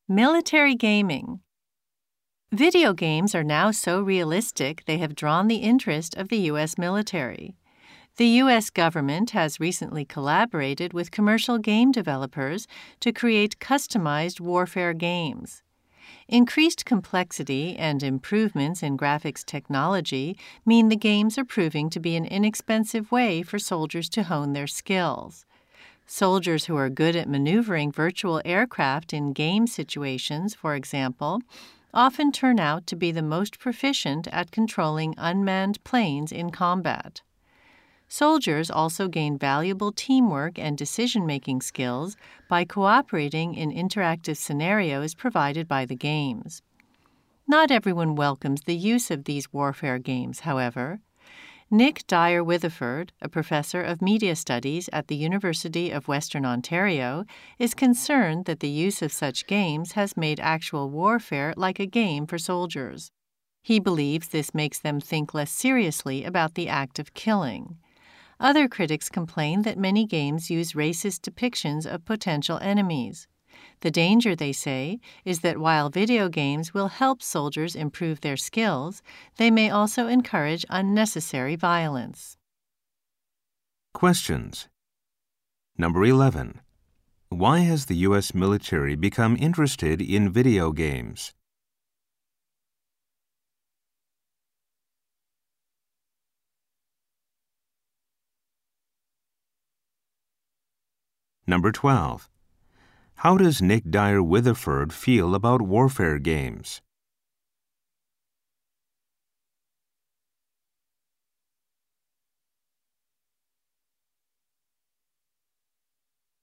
Military gaming. Video games are now so realistic they have drawn the interest of the U.S. military. The U.S. government has recently collaborated with commercial game developers to create customized warfare games. Increased complexity and improvements in graphics technology mean the games are proving to be an inexpensive way for soldiers to hone their skills. Soldiers who are good at maneuvering virtual aircraft in game situations, for example, often turn out to be the most proficient at controlling unmanned planes in combat. Soldiers also gain valuable teamwork and decision-making skills by cooperating in interactive scenarios provided by the games. Not everyone welcomes the use of these warfare games, however. Nick Dyer Witherford, a professor of media studies at the University of Western Ontario, is concerned that the use of such games has made actual warfare like a game for soldiers. He believes this makes them think less seriously about the act of killing. Other critics complain that many games use racist depictions of potential enemies. The danger, they say, is that while video games will help soldiers improve their skills, they may also encourage unnecessary violence. Questions. Number 11. Why has the U.S. military become interested in video games? Number 12. How does Nick Dyer Witherford feel about warfare games?